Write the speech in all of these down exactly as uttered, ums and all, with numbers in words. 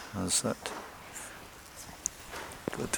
How's that? Good.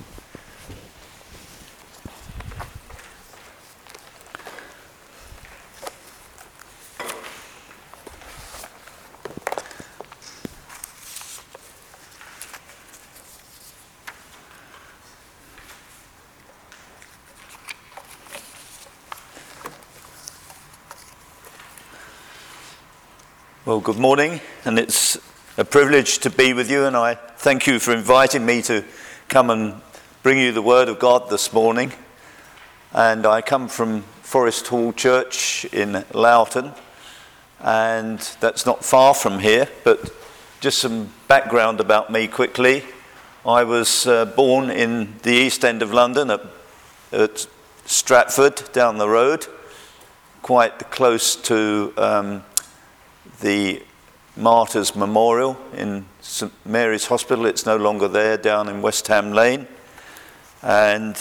Well, good morning, and it's a privilege to be with you, and I thank you for inviting me to come and bring you the Word of God this morning. And I come from Forest Hall Church in Loughton, and that's not far from here, but just some background about me quickly. I was uh, born in the East End of London at, at Stratford, down the road, quite close to um, the Martyrs Memorial in St Mary's Hospital. It's no longer there, down in West Ham Lane. And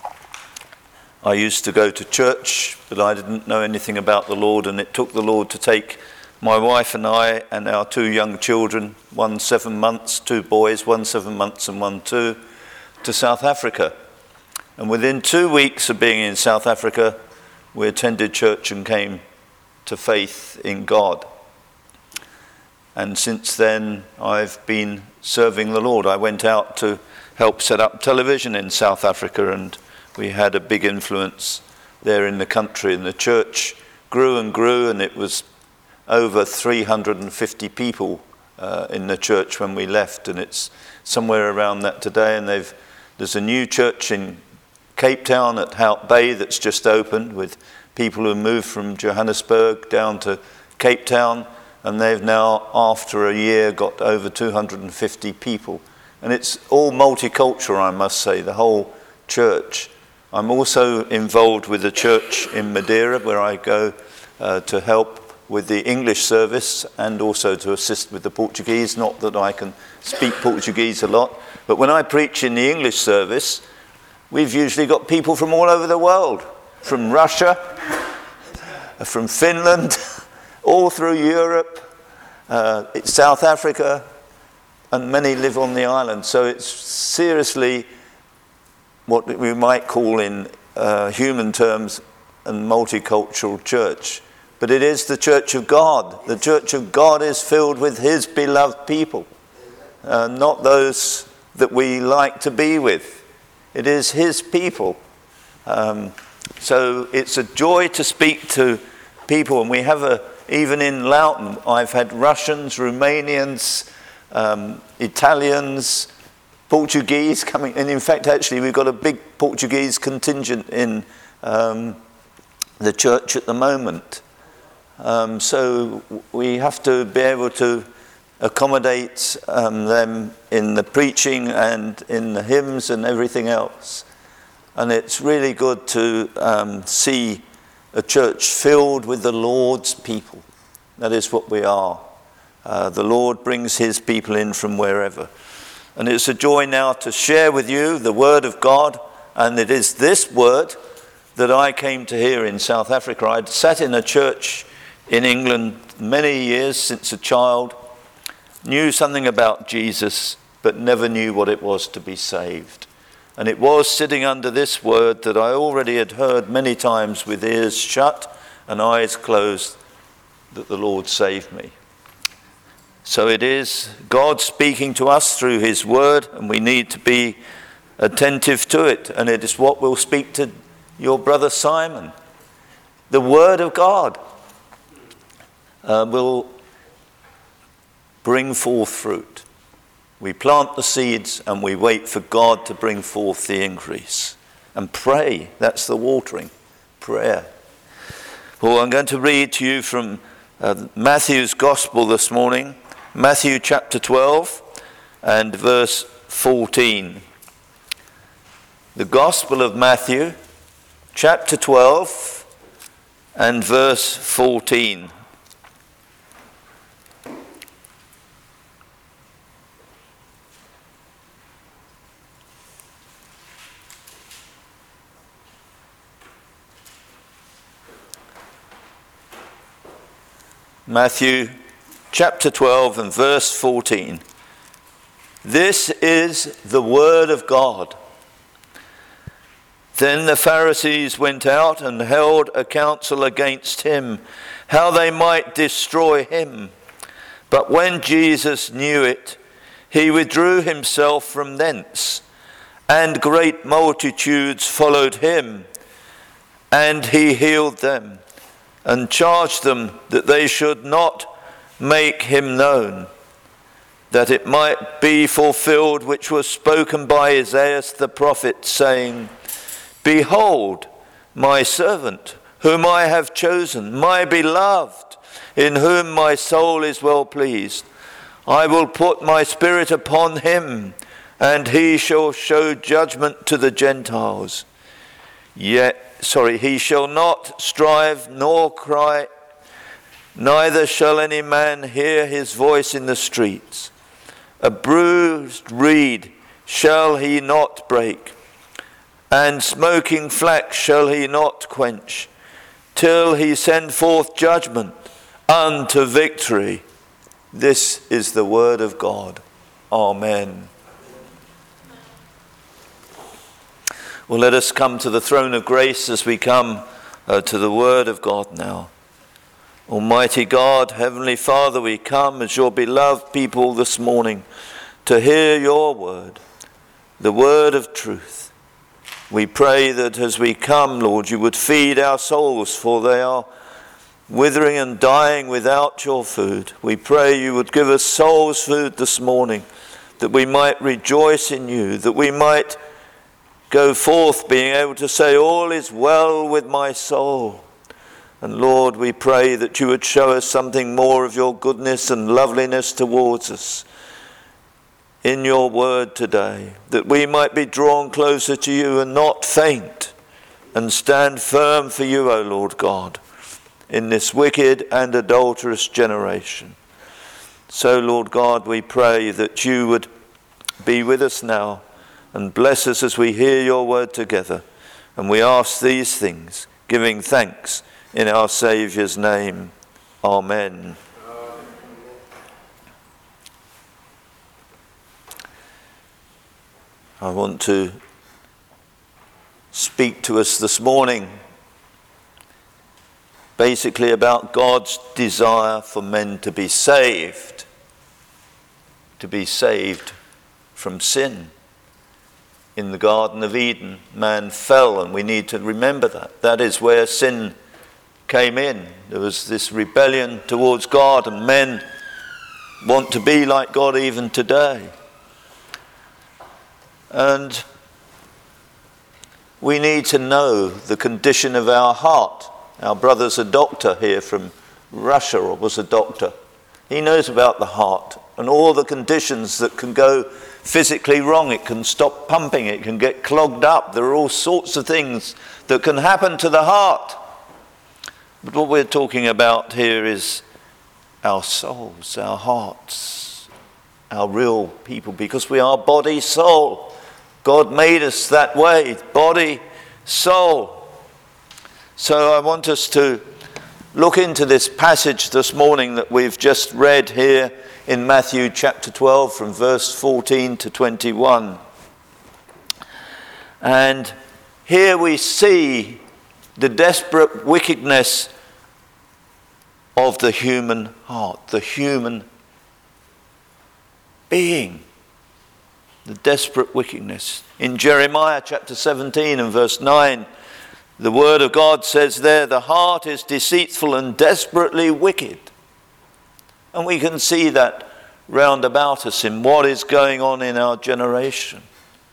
I used to go to church, but I didn't know anything about the Lord, and it took the Lord to take my wife and I and our two young children, one seven months, two boys, one seven months and one two, to South Africa. And within two weeks of being in South Africa, we attended church and came to faith in God. And since then, I've been serving the Lord. I went out to help set up television in South Africa, and we had a big influence there in the country. And the church grew and grew, and it was over three hundred fifty people uh, in the church when we left. And it's somewhere around that today. And they've there's a new church in Cape Town at Hout Bay that's just opened, with people who moved from Johannesburg down to Cape Town. And they've now, after a year, got over two hundred fifty people. And it's all multicultural, I must say, the whole church. I'm also involved with a church in Madeira, where I go uh, to help with the English service and also to assist with the Portuguese. Not that I can speak Portuguese a lot, but when I preach in the English service, we've usually got people from all over the world, from Russia, from Finland, all through Europe, uh, it's South Africa, and many live on the island. So it's seriously what we might call in uh, human terms a multicultural church. But it is the church of God. The church of God is filled with his beloved people, uh, not those that we like to be with. It is his people. Um, so it's a joy to speak to people, and we have a Even in Loughton, I've had Russians, Romanians, um, Italians, Portuguese coming. And in fact, actually, we've got a big Portuguese contingent in um, the church at the moment. Um, so we have to be able to accommodate um, them in the preaching and in the hymns and everything else. And it's really good to um, see a church filled with the Lord's people. That is what we are. Uh, the Lord brings his people in from wherever. And it's a joy now to share with you the Word of God. And it is this Word that I came to hear in South Africa. I'd sat in a church in England many years since a child, knew something about Jesus, but never knew what it was to be saved. And it was sitting under this word that I already had heard many times with ears shut and eyes closed that the Lord saved me. So it is God speaking to us through his word, and we need to be attentive to it. And it is what will speak to your brother Simon. The word of God uh, will bring forth fruit. We plant the seeds and we wait for God to bring forth the increase. And pray, that's the watering, prayer. Well, I'm going to read to you from uh, Matthew's Gospel this morning, Matthew chapter twelve and verse fourteen. The Gospel of Matthew, chapter twelve and verse fourteen. Matthew chapter twelve and verse fourteen. This is the word of God. Then the Pharisees went out and held a council against him, how they might destroy him. But when Jesus knew it, he withdrew himself from thence, and great multitudes followed him. And he healed them, and charged them that they should not make him known, that it might be fulfilled which was spoken by Isaiah the prophet, saying, Behold, my servant, whom I have chosen, my beloved, in whom my soul is well pleased. I will put my spirit upon him, and he shall show judgment to the Gentiles. Yet, sorry, he shall not strive nor cry, neither shall any man hear his voice in the streets. A bruised reed shall he not break, and smoking flax shall he not quench, till he send forth judgment unto victory. This is the word of God. Amen. Well, let us come to the throne of grace as we come uh, to the word of God now. Almighty God, Heavenly Father, we come as your beloved people this morning to hear your word, the word of truth. We pray that as we come, Lord, you would feed our souls, for they are withering and dying without your food. We pray you would give us soul's food this morning, that we might rejoice in you, that we might go forth being able to say, all is well with my soul. And Lord, we pray that you would show us something more of your goodness and loveliness towards us in your word today, that we might be drawn closer to you and not faint, and stand firm for you, O Lord God, in this wicked and adulterous generation. So, Lord God, we pray that you would be with us now and bless us as we hear your word together. And we ask these things, giving thanks in our Saviour's name. Amen. I want to speak to us this morning basically about God's desire for men to be saved, to be saved from sin. In the Garden of Eden, man fell, and we need to remember that. That is where sin came in. There was this rebellion towards God, and men want to be like God even today. And we need to know the condition of our heart. Our brother's a doctor here from Russia, or was a doctor. He knows about the heart and all the conditions that can go physically wrong. It can stop pumping, it can get clogged up. There are all sorts of things that can happen to the heart. But what we're talking about here is our souls, our hearts, our real people, because we are body, soul. God made us that way, body, soul. So I want us to look into this passage this morning that we've just read here in Matthew chapter twelve from verse fourteen to twenty-one. And here we see the desperate wickedness of the human heart, the human being, the desperate wickedness. In Jeremiah chapter seventeen and verse nine, the word of God says there, the heart is deceitful and desperately wicked. And we can see that round about us in what is going on in our generation.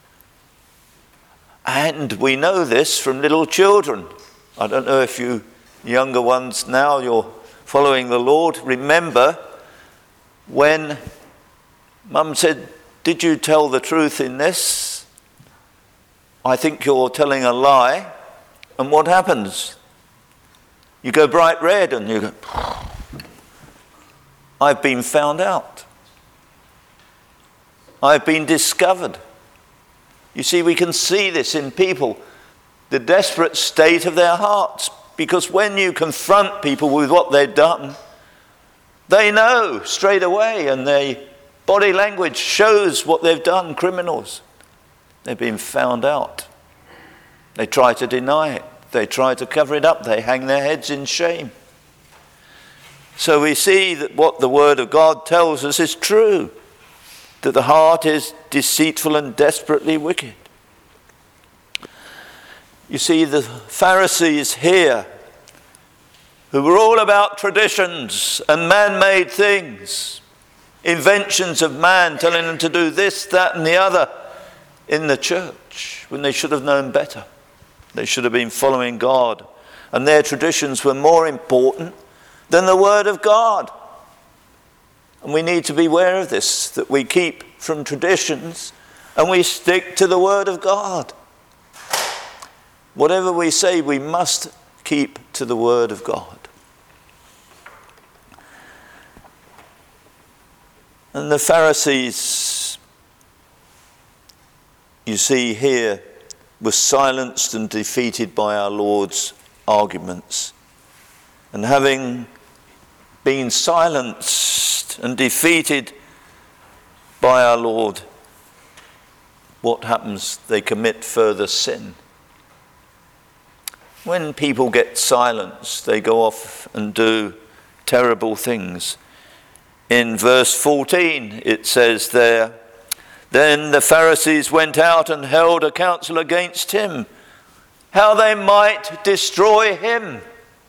And we know this from little children. I don't know if you younger ones now, you're following the Lord, remember when Mum said, did you tell the truth in this? I think you're telling a lie. And what happens? You go bright red and you go, I've been found out. I've been discovered. You see, we can see this in people, the desperate state of their hearts. Because when you confront people with what they've done, they know straight away, and they body language shows what they've done, criminals. They've been found out. They try to deny it. They try to cover it up. They hang their heads in shame. So we see that what the Word of God tells us is true, that the heart is deceitful and desperately wicked. You see, the Pharisees here, who were all about traditions and man-made things, inventions of man telling them to do this, that and the other in the church, when they should have known better. They should have been following God, and their traditions were more important than the Word of God. And we need to be aware of this, that we keep from traditions and we stick to the Word of God. Whatever we say, we must keep to the Word of God. And the Pharisees, you see here, were silenced and defeated by our Lord's arguments. And having been silenced and defeated by our Lord, what happens? They commit further sin. When people get silenced, they go off and do terrible things. In verse fourteen, it says there, "Then the Pharisees went out and held a council against him, how they might destroy him."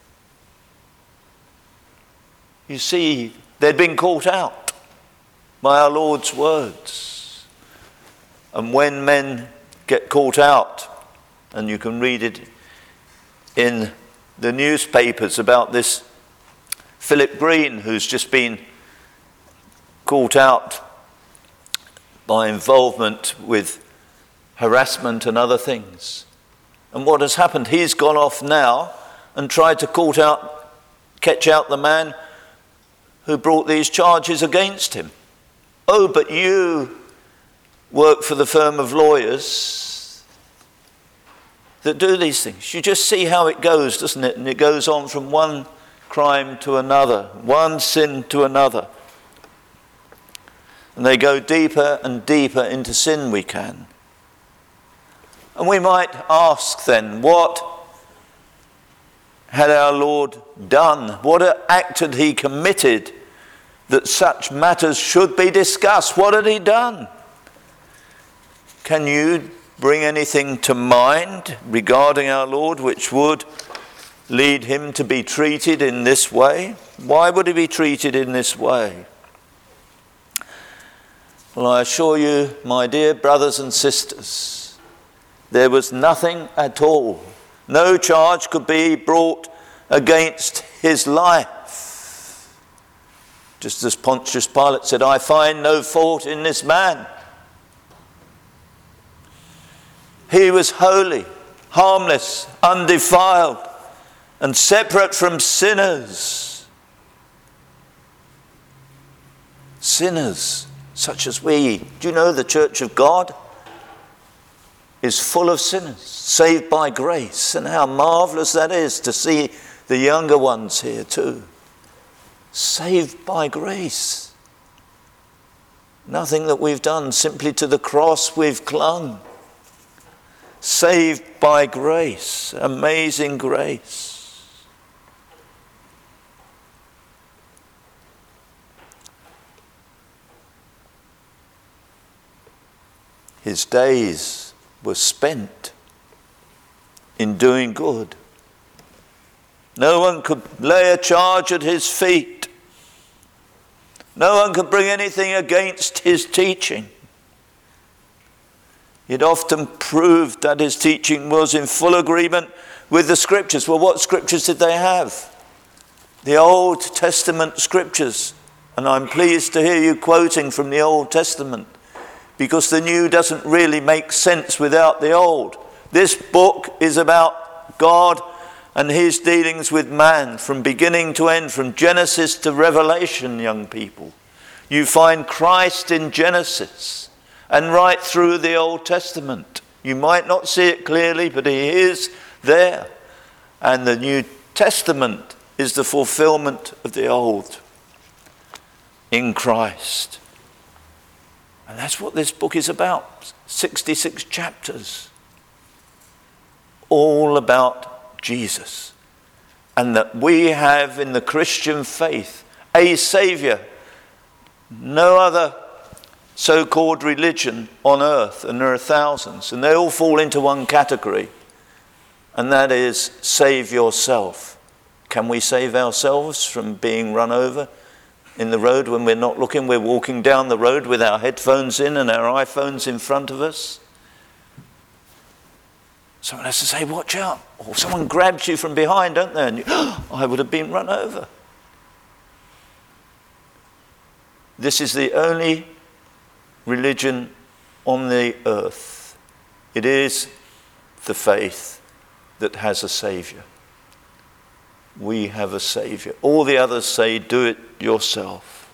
You see, they'd been caught out by our Lord's words. And when men get caught out, and you can read it in the newspapers about this Philip Green, who's just been caught out by involvement with harassment and other things. And what has happened? He's gone off now and tried to caught out, catch out the man who brought these charges against him. Oh, but you work for the firm of lawyers that do these things. You just see how it goes, doesn't it? And it goes on from one crime to another, one sin to another. And they go deeper and deeper into sin we can. And we might ask then, what had our Lord done? What act had he committed that such matters should be discussed? What had he done? Can you bring anything to mind regarding our Lord which would lead him to be treated in this way? Why would he be treated in this way? Well, I assure you, my dear brothers and sisters, there was nothing at all. No charge could be brought against his life. Just as Pontius Pilate said, "I find no fault in this man." He was holy, harmless, undefiled, and separate from sinners. Sinners such as we. Do you know the Church of God is full of sinners, saved by grace? And how marvellous that is to see the younger ones here too. Saved by grace. Nothing that we've done, simply to the cross we've clung. Saved by grace, amazing grace. His days were spent in doing good. No one could lay a charge at his feet. No one could bring anything against his teaching. It often proved that his teaching was in full agreement with the scriptures. Well, what scriptures did they have? The Old Testament scriptures. And I'm pleased to hear you quoting from the Old Testament, because the New doesn't really make sense without the Old. This book is about God and his dealings with man from beginning to end, from Genesis to Revelation, young people. You find Christ in Genesis and right through the Old Testament. You might not see it clearly, but he is there. And the New Testament is the fulfillment of the Old in Christ. And that's what this book is about. sixty-six chapters. All about Jesus. And that we have in the Christian faith a Saviour. No other so-called religion on earth, and there are thousands, and they all fall into one category, and that is save yourself. Can we save ourselves from being run over in the road when we're not looking? We're walking down the road with our headphones in and our iPhones in front of us. Someone has to say, watch out. Or someone grabs you from behind, don't they? And you, oh, I would have been run over. This is the only religion on the earth. It is the faith that has a Saviour. We have a Saviour. All the others say, do it yourself.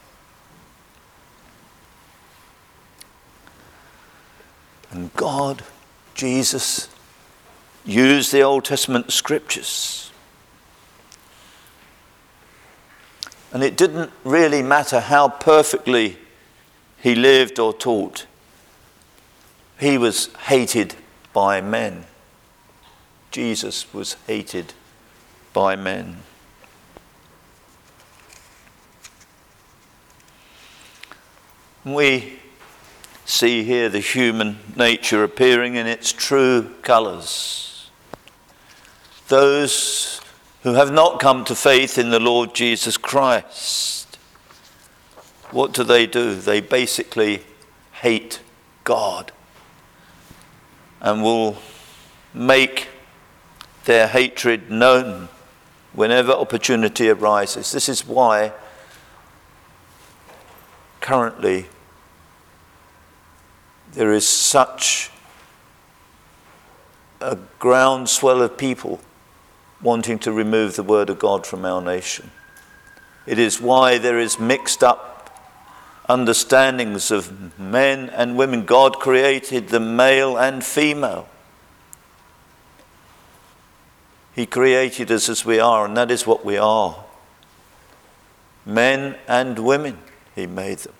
And God, Jesus, used the Old Testament scriptures. And it didn't really matter how perfectly he lived or taught. He was hated by men. Jesus was hated by men. We see here the human nature appearing in its true colours. Those who have not come to faith in the Lord Jesus Christ, what do they do? They basically hate God and will make their hatred known whenever opportunity arises. This is why currently there is such a groundswell of people wanting to remove the word of God from our nation. It is why there is mixed up understandings of men and women. God created them male and female. He created us as we are, and that is what we are. Men and women, he made them.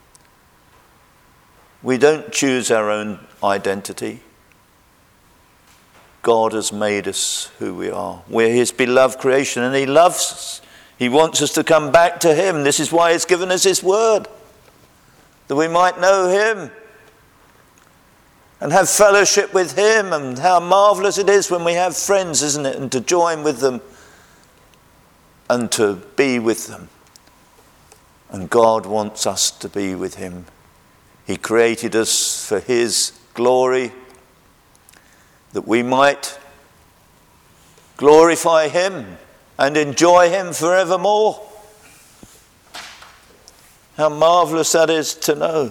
We don't choose our own identity. God has made us who we are. We're his beloved creation, and he loves us. He wants us to come back to him. This is why he's given us his word, that we might know him and have fellowship with him. And how marvelous it is when we have friends, isn't it? And to join with them and to be with them. And God wants us to be with him. He created us for his glory, that we might glorify him and enjoy him forevermore. How marvelous that is to know.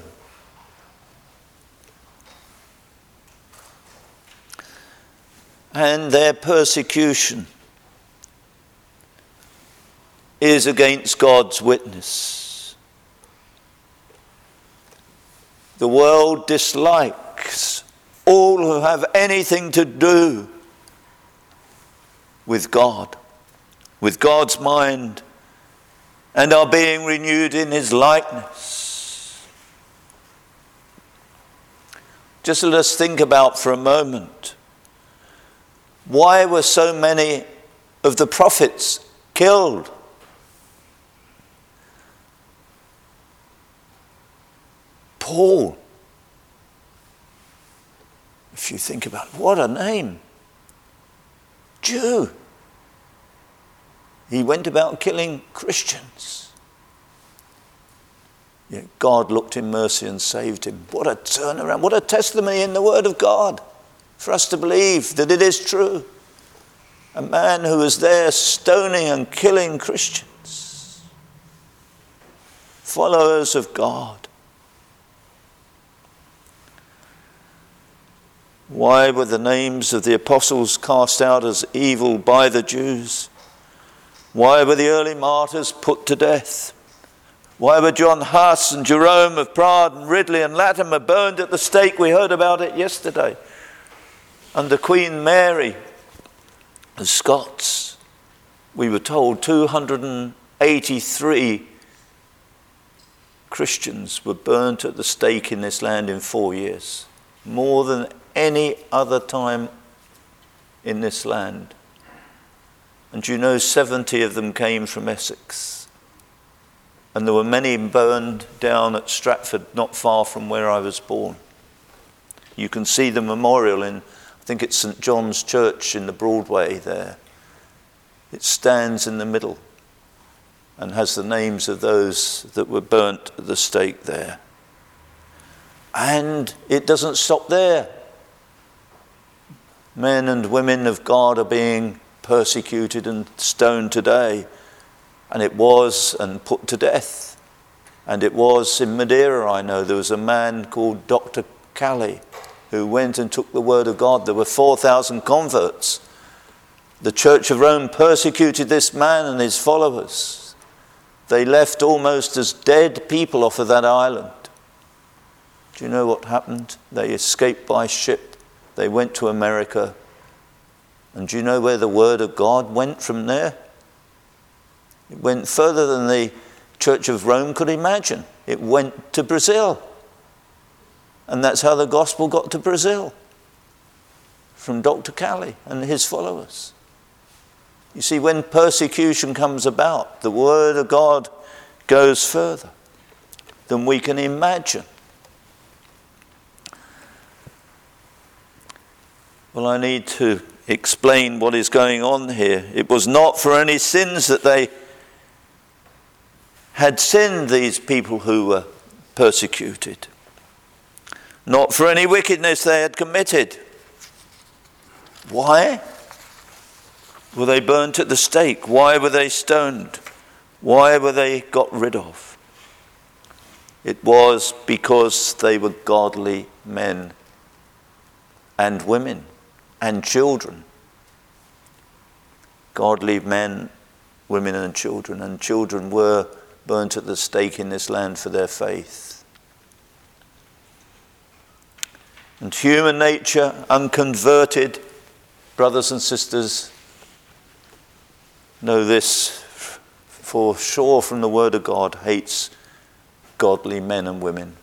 And their persecution is against God's witness. The world dislikes all who have anything to do with God, with God's mind, and are being renewed in his likeness. Just let us think about for a moment, why were so many of the prophets killed? Paul, if you think about it, what a name. Jew. He went about killing Christians. Yet God looked in mercy and saved him. What a turnaround. What a testimony in the word of God for us to believe that it is true. A man who was there stoning and killing Christians, followers of God. Why were the names of the apostles cast out as evil by the Jews? Why were the early martyrs put to death? Why were John Huss and Jerome of Prague and Ridley and Latimer burned at the stake? We heard about it yesterday. Under Queen Mary, the Scots, we were told two hundred eighty-three Christians were burnt at the stake in this land in four years. More than any other time in this land. And you know, seventy of them came from Essex. And there were many burned down at Stratford, not far from where I was born. You can see the memorial in, I think it's St John's Church in the Broadway there. It stands in the middle and has the names of those that were burnt at the stake there. And it doesn't stop there. Men and women of God are being persecuted and stoned today. And it was, and put to death. And it was in Madeira, I know, there was a man called Doctor Cali who went and took the word of God. There were four thousand converts. The Church of Rome persecuted this man and his followers. They left almost as dead people off of that island. Do you know what happened? They escaped by ship. They went to America. And do you know where the word of God went from there? It went further than the Church of Rome could imagine. It went to Brazil. And that's how the gospel got to Brazil. From Doctor Cali and his followers. You see, when persecution comes about, the word of God goes further than we can imagine. Well, I need to explain what is going on here. It was not for any sins that they had sinned, these people who were persecuted. Not for any wickedness they had committed. Why were they burnt at the stake? Why were they stoned? Why were they got rid of? It was because they were godly men and women and children. Godly men, women and children. And children were burnt at the stake in this land for their faith. And human nature, unconverted, brothers and sisters, know this for sure from the word of God, hates godly men and women.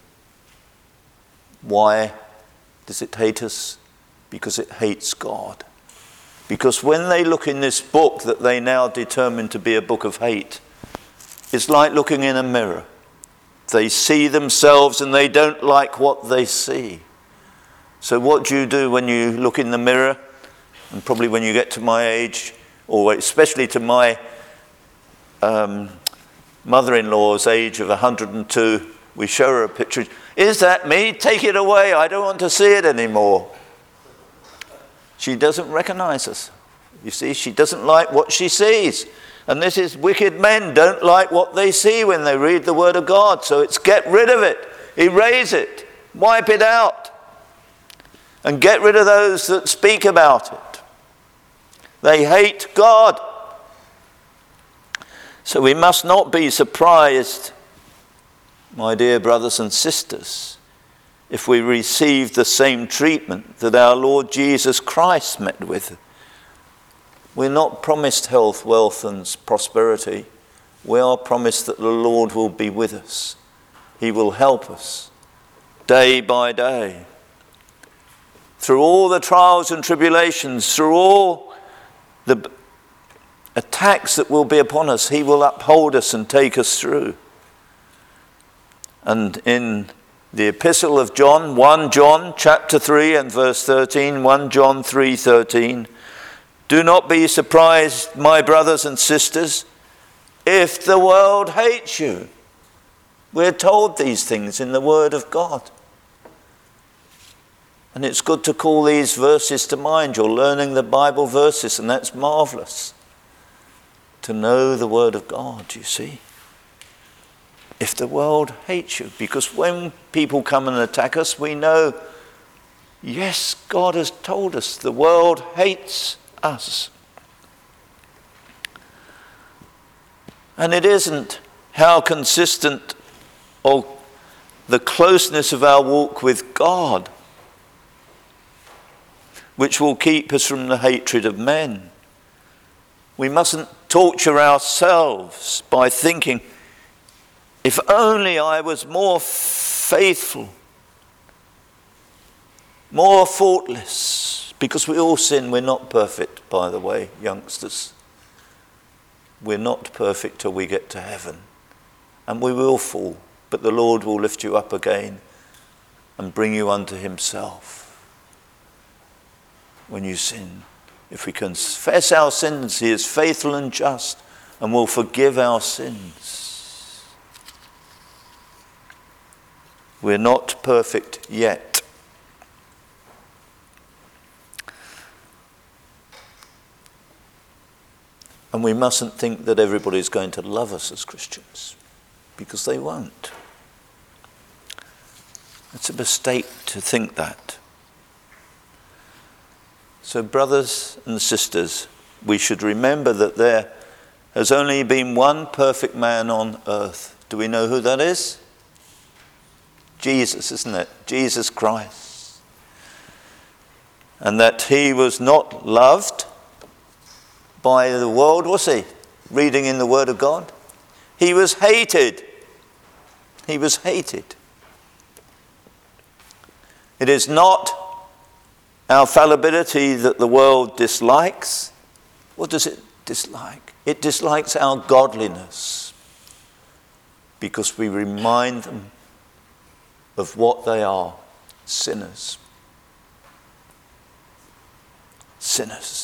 Why does it hate us? Because it hates God. Because when they look in this book that they now determine to be a book of hate, it's like looking in a mirror. They see themselves and they don't like what they see. So what do you do when you look in the mirror? And probably when you get to my age, or especially to my um, mother-in-law's age of one hundred and two, we show her a picture. Is that me? Take it away. I don't want to see it anymore. She doesn't recognize us. You see, she doesn't like what she sees. And this is wicked men don't like what they see when they read the word of God. So it's get rid of it. Erase it. Wipe it out. And get rid of those that speak about it. They hate God. So we must not be surprised, my dear brothers and sisters, if we receive the same treatment that our Lord Jesus Christ met with. We're not promised health, wealth and prosperity. We are promised that the Lord will be with us. He will help us day by day. Through all the trials and tribulations, through all the attacks that will be upon us, he will uphold us and take us through. And in the epistle of John, First John chapter three and verse thirteen, First John three thirteen, do not be surprised, my brothers and sisters, if the world hates you. We're told these things in the word of God. And it's good to call these verses to mind. You're learning the Bible verses, and that's marvelous. To know the word of God, you see. If the world hates you, because when people come and attack us, we know, yes, God has told us the world hates us. And it isn't how consistent or the closeness of our walk with God which will keep us from the hatred of men. We mustn't torture ourselves by thinking, If only I was more faithful, more faultless, because we all sin. We're not perfect, by the way, youngsters. We're not perfect till we get to heaven. And we will fall, but the Lord will lift you up again and bring you unto himself when you sin. If we confess our sins, he is faithful and just and will forgive our sins. We're not perfect yet. And we mustn't think that everybody's going to love us as Christians, because they won't. It's a mistake to think that. So, brothers and sisters, we should remember that there has only been one perfect man on earth. Do we know who that is? Jesus, isn't it? Jesus Christ. And that he was not loved by the world, was he? Reading in the Word of God. He was hated. He was hated. It is not our fallibility that the world dislikes. What does it dislike? It dislikes our godliness, because we remind them of what they are: sinners. Sinners.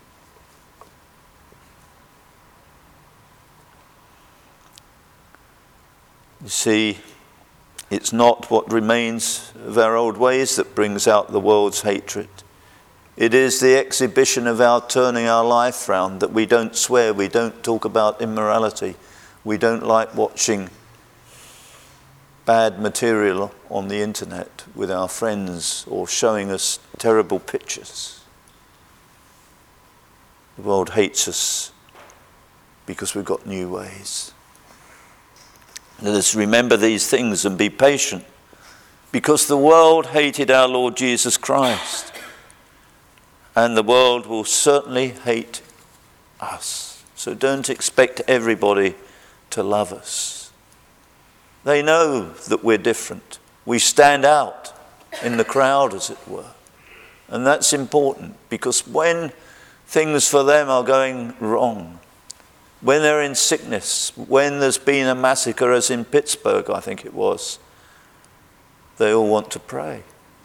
You see, it's not what remains of our old ways that brings out the world's hatred. It is the exhibition of our turning our life round, that we don't swear, we don't talk about immorality, we don't like watching bad material on the internet with our friends or showing us terrible pictures. The world hates us because we've got new ways. Let us remember these things and be patient, because the world hated our Lord Jesus Christ, and the world will certainly hate us. So don't expect everybody to love us. They know that we're different. We stand out in the crowd, as it were. And that's important, because when things for them are going wrong, when they're in sickness, when there's been a massacre, as in Pittsburgh, I think it was, they all want to pray.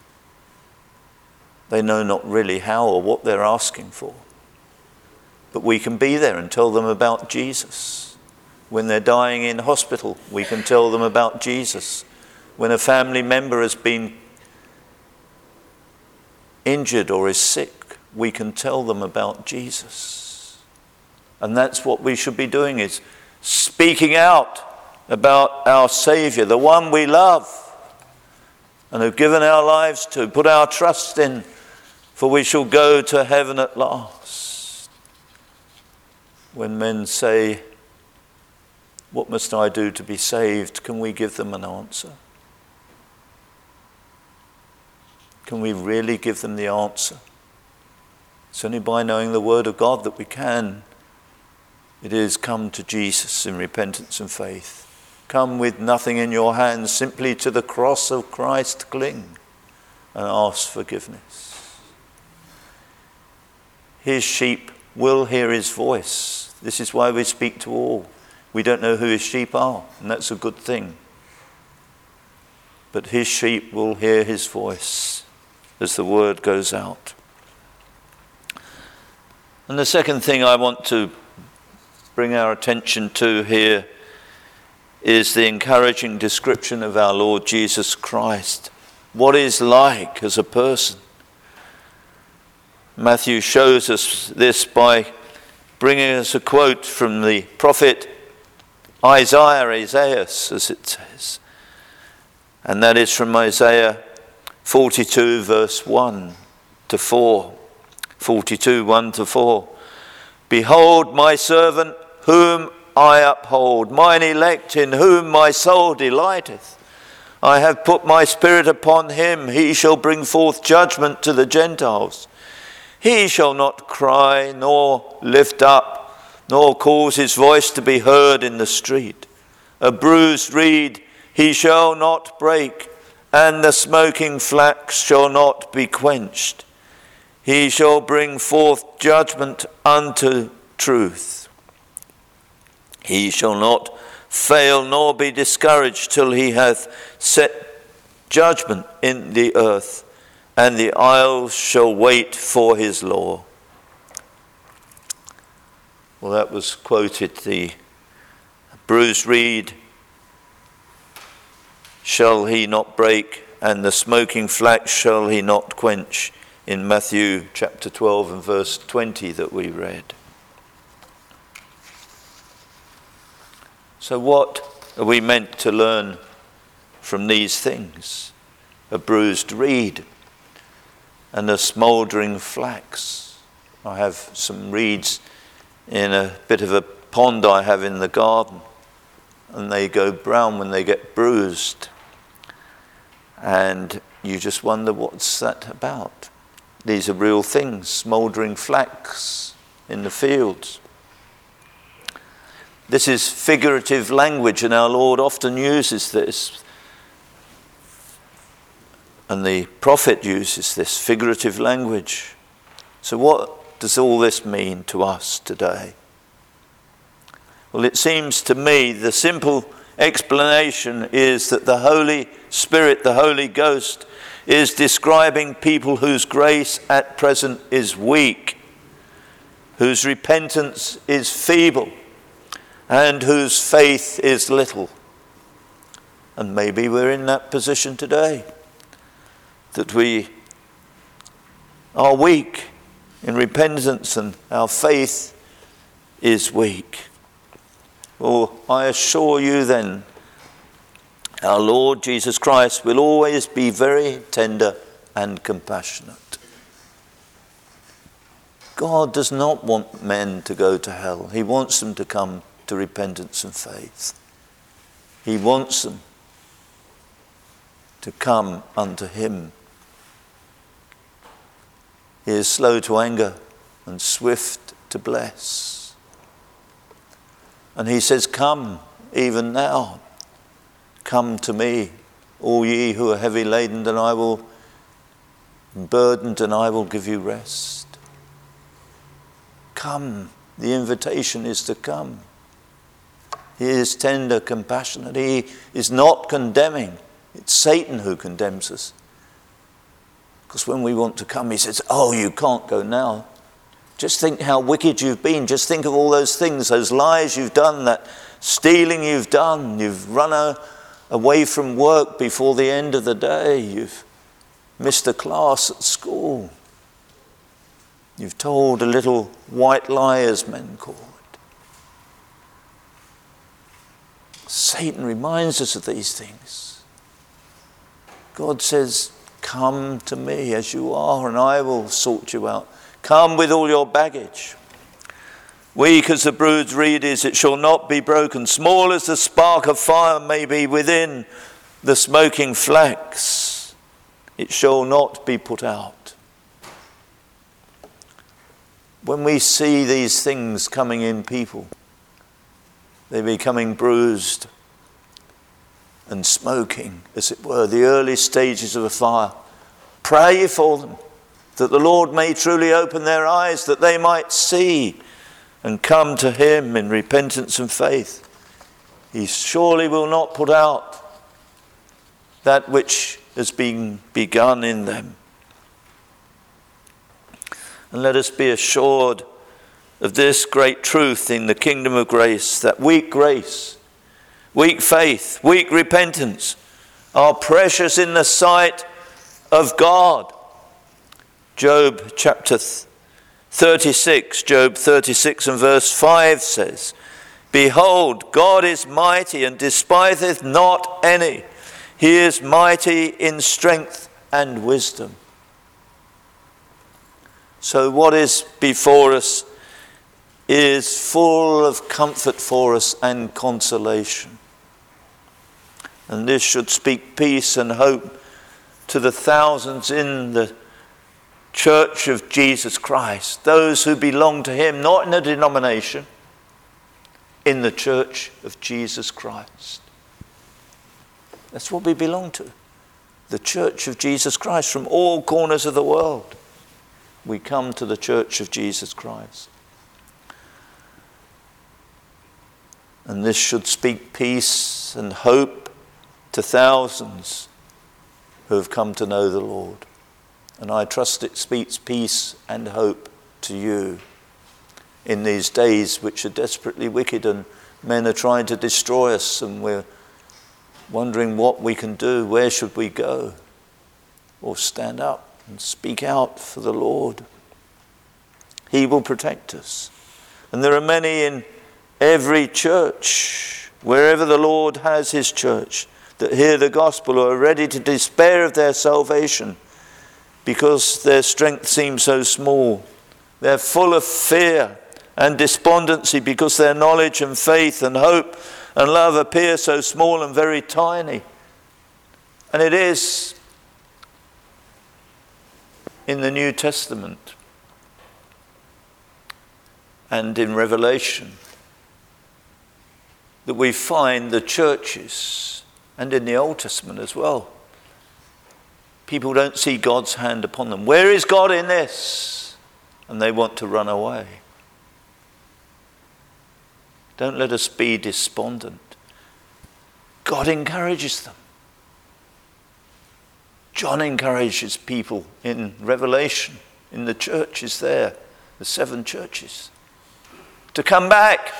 They know not really how or what they're asking for. But we can be there and tell them about Jesus. When they're dying in hospital, we can tell them about Jesus. When a family member has been injured or is sick, we can tell them about Jesus. And that's what we should be doing, is speaking out about our Saviour, the one we love and have given our lives to, put our trust in, for we shall go to heaven at last. When men say, "What must I do to be saved?" can we give them an answer? Can we really give them the answer? It's only by knowing the Word of God that we can. It is, come to Jesus in repentance and faith. Come with nothing in your hands, simply to the cross of Christ cling and ask forgiveness. His sheep will hear his voice. This is why we speak to all. We don't know who his sheep are, and that's a good thing. But his sheep will hear his voice as the word goes out. And the second thing I want to bring our attention to here is the encouraging description of our Lord Jesus Christ. What he's like as a person. Matthew shows us this by bringing us a quote from the prophet Isaiah, Isaiah, as it says. And that is from Isaiah forty-two, verse one to four. forty-two, one to four. Behold my servant whom I uphold, mine elect in whom my soul delighteth. I have put my spirit upon him, he shall bring forth judgment to the Gentiles. He shall not cry, nor lift up, nor cause his voice to be heard in the street. A bruised reed he shall not break, and the smoking flax shall not be quenched. He shall bring forth judgment unto truth. He shall not fail nor be discouraged till he hath set judgment in the earth, and the isles shall wait for his law. Well, that was quoted, the bruised reed shall he not break, and the smoking flax shall he not quench, in Matthew chapter twelve and verse twenty that we read. So what are we meant to learn from these things? A bruised reed and a smouldering flax. I have some reeds in a bit of a pond I have in the garden, and they go brown when they get bruised. And you just wonder, what's that about? These are real things, smouldering flax in the fields. This is figurative language, and our Lord often uses this. And the prophet uses this figurative language. So what does all this mean to us today? Well, it seems to me the simple explanation is that the Holy Spirit, the Holy Ghost, is describing people whose grace at present is weak, whose repentance is feeble, and whose faith is little. And maybe we're in that position today, that we are weak in repentance and our faith is weak. Well, I assure you then, our Lord Jesus Christ will always be very tender and compassionate. God does not want men to go to hell. He wants them to come to repentance and faith. He wants them to come unto him. He is slow to anger and swift to bless. And he says, come even now. Come to me, all ye who are heavy laden, and I will burdened, and I will give you rest. Come. The invitation is to come. He is tender, compassionate. He is not condemning. It's Satan who condemns us. Because when we want to come, he says, oh, you can't go now. Just think how wicked you've been. Just think of all those things, those lies you've done, that stealing you've done. You've run a, away from work before the end of the day. You've missed a class at school. You've told a little white lie, as men call it. Satan reminds us of these things. God says, come to me as you are, and I will sort you out. Come with all your baggage. Weak as the bruised reed is, it shall not be broken. Small as the spark of fire may be within the smoking flax, it shall not be put out. When we see these things coming in people, they're becoming bruised and smoking, as it were, the early stages of a fire. Pray for them, that the Lord may truly open their eyes, that they might see and come to him in repentance and faith. He surely will not put out that which has been begun in them. And let us be assured of this great truth in the kingdom of grace, that weak grace, weak faith, weak repentance are precious in the sight of God. Job chapter thirty-six, Job thirty-six and verse five says, behold, God is mighty and despiseth not any. He is mighty in strength and wisdom. So what is before us is full of comfort for us and consolation. And this should speak peace and hope to the thousands in the Church of Jesus Christ, those who belong to him, not in a denomination, in the church of Jesus Christ. That's what we belong to. The church of Jesus Christ. From all corners of the world, we come to the church of Jesus Christ. And this should speak peace and hope to thousands who have come to know the Lord. And I trust it speaks peace and hope to you in these days which are desperately wicked, and men are trying to destroy us, and we're wondering what we can do. Where should we go? Or stand up and speak out for the Lord. He will protect us. And there are many in every church, wherever the Lord has his church, that hear the gospel or are ready to despair of their salvation because their strength seems so small. They're full of fear and despondency because their knowledge and faith and hope and love appear so small and very tiny. And it is in the New Testament and in Revelation that we find the churches, and in the Old Testament as well, people don't see God's hand upon them. Where is God in this? And they want to run away. Don't let us be despondent. God encourages them. John encourages people in Revelation, in the churches there, the seven churches, to come back.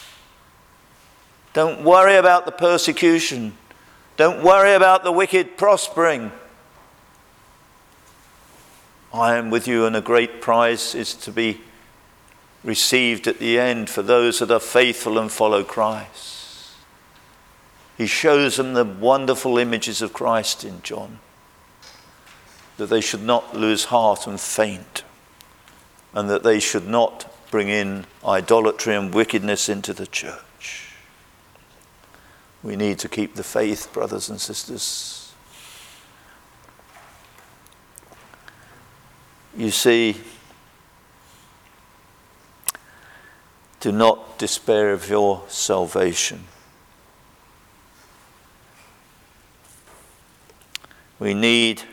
Don't worry about the persecution. Don't worry about the wicked prospering. I am with you, and a great prize is to be received at the end for those that are faithful and follow Christ. He shows them the wonderful images of Christ in John, that they should not lose heart and faint, and that they should not bring in idolatry and wickedness into the church. We need to keep the faith, brothers and sisters. You see, do not despair of your salvation. We need,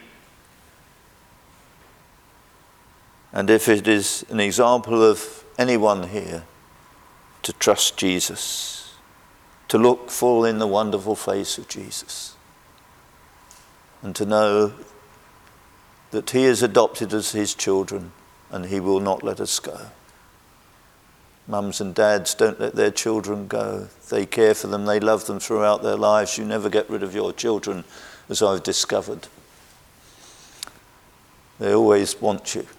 and if it is an example of anyone here, to trust Jesus, to look full in the wonderful face of Jesus, and to know that he has adopted us his children and he will not let us go. Mums and dads don't let their children go. They care for them, they love them throughout their lives. You never get rid of your children, as I've discovered. They always want you,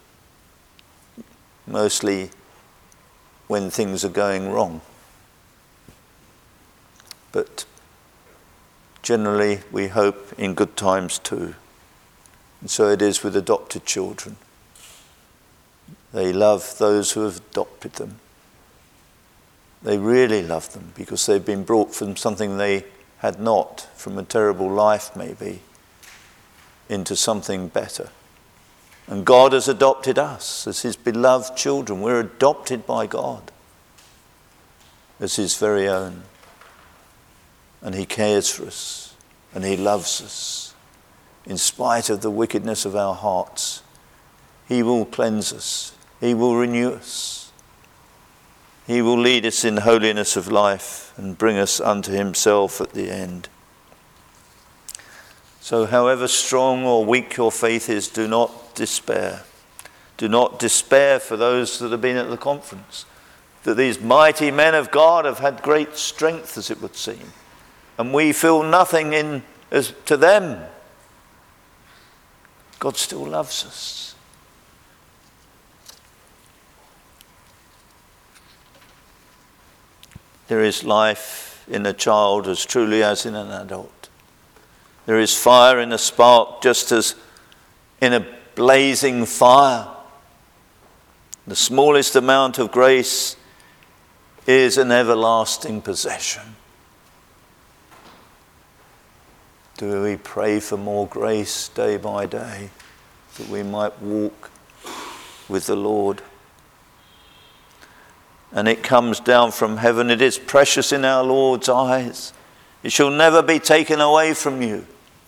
mostly when things are going wrong. But generally we hope in good times too. And so it is with adopted children. They love those who have adopted them. They really love them because they've been brought from something they had not, from a terrible life maybe, into something better. And God has adopted us as his beloved children. We're adopted by God as his very own. And he cares for us and he loves us. In spite of the wickedness of our hearts, he will cleanse us. He will renew us. He will lead us in holiness of life and bring us unto himself at the end. So however strong or weak your faith is, do not despair. Do not despair for those that have been at the conference, that these mighty men of God have had great strength, as it would seem, and we feel nothing in as to them. God still loves us. There is life in a child as truly as in an adult. There is fire in a spark just as in a blazing fire. The smallest amount of grace is an everlasting possession. Do we pray for more grace day by day, that we might walk with the Lord? and it comes down from heaven. It is precious in our Lord's eyes. It shall never be taken away from you.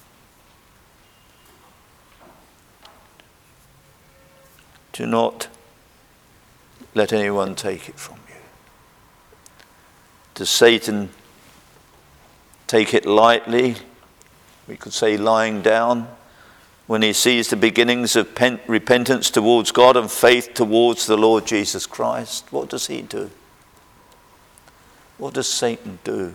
Do not let anyone take it from you. Does Satan take it lightly? We could say lying down when he sees the beginnings of pen- repentance towards God and faith towards the Lord Jesus Christ. What does he do? What does Satan do?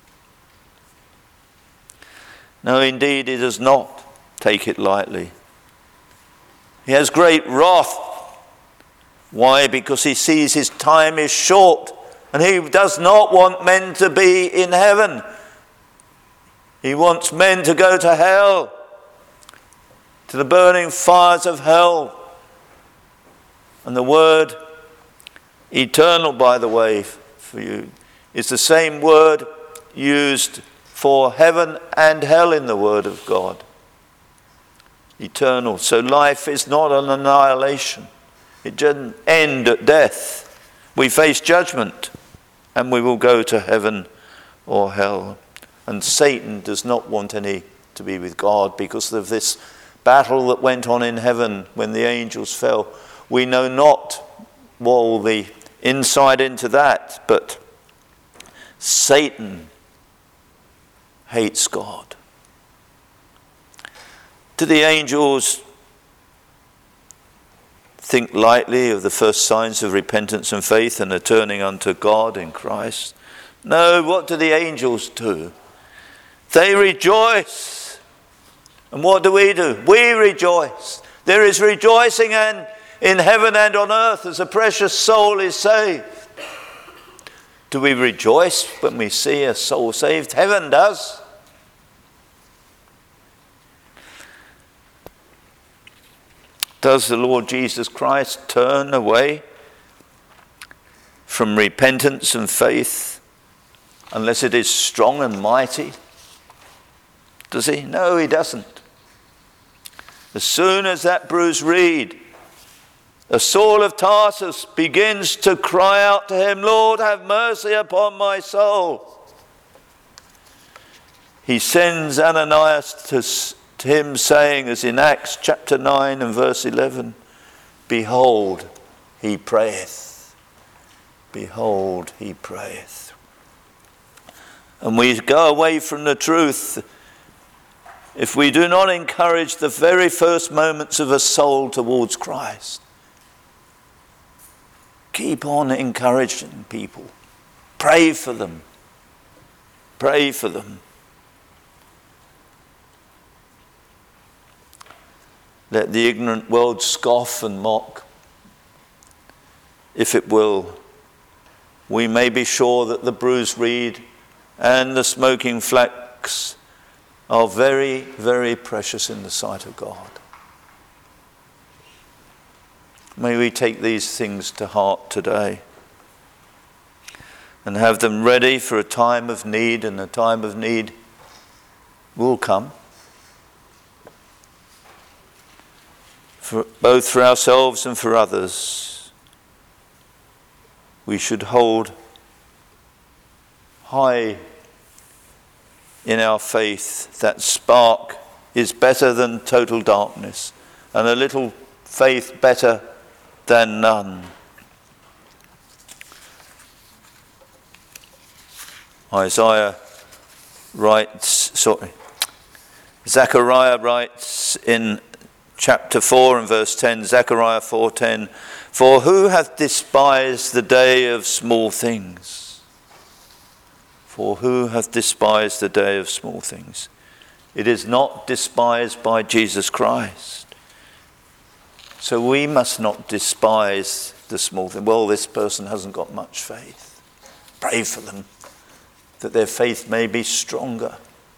No, indeed, he does not take it lightly. He has great wrath. Why? Because he sees his time is short, and he does not want men to be in heaven. He wants men to go to hell, to the burning fires of hell. And the word eternal, by the way, for you, is the same word used for heaven and hell in the Word of God. Eternal. So life is not an annihilation. It doesn't end at death. We face judgment and we will go to heaven or hell. And Satan does not want any to be with God because of this battle that went on in heaven when the angels fell. We know not all the insight into that, but Satan hates God. Do the angels think lightly of the first signs of repentance and faith and a turning unto God in Christ? No, what do the angels do? They rejoice. And what do we do? We rejoice. There is rejoicing and in heaven and on earth as a precious soul is saved. Do we rejoice when we see a soul saved? Heaven does. Does the Lord Jesus Christ turn away from repentance and faith unless it is strong and mighty? Does he? No, he doesn't. As soon as that bruised reed, a Saul of Tarsus, begins to cry out to him, Lord, have mercy upon my soul, he sends Ananias to, to him saying, as in Acts chapter nine and verse eleven, behold, he prayeth. Behold, he prayeth. And we go away from the truth if we do not encourage the very first moments of a soul towards Christ. Keep on encouraging people. Pray for them. Pray for them. Let the ignorant world scoff and mock. If it will, we may be sure that the bruised reed and the smoking flax are very, very precious in the sight of God. May we take these things to heart today and have them ready for a time of need, and a time of need will come. For, both for ourselves and for others. We should hold high in our faith that spark is better than total darkness, and a little faith better than none. Isaiah writes, sorry, Zechariah writes in chapter four and verse ten, Zechariah four ten, for who hath despised the day of small things? For who hath despised the day of small things? It is not despised by Jesus Christ. So we must not despise the small thing. Well, this person hasn't got much faith. Pray for them, that their faith may be stronger.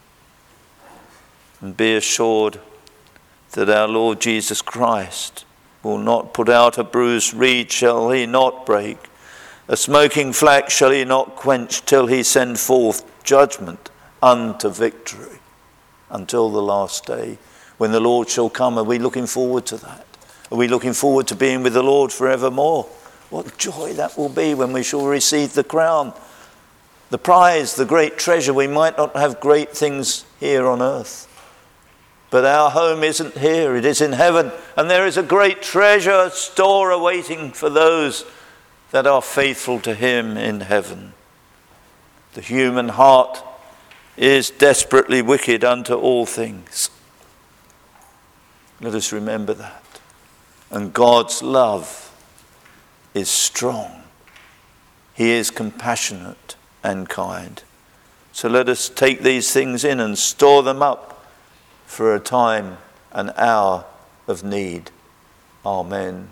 And be assured that our Lord Jesus Christ will not put out. A bruised reed shall he not break. A smoking flax shall he not quench, till he send forth judgment unto victory, until the last day, when the Lord shall come. Are we looking forward to that? Are we looking forward to being with the Lord forevermore? What joy that will be when we shall receive the crown, the prize, the great treasure. We might not have great things here on earth, but our home isn't here, it is in heaven. And there is a great treasure store awaiting for those that are faithful to him in heaven. The human heart is desperately wicked unto all things. Let us remember that. And God's love is strong. He is compassionate and kind. So let us take these things in and store them up for a time, an hour of need. Amen.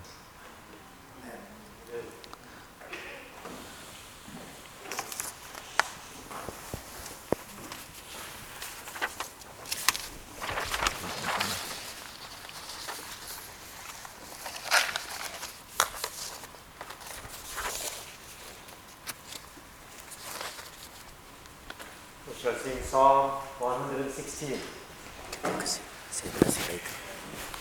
We shall sing Psalm one hundred sixteen. Say that later.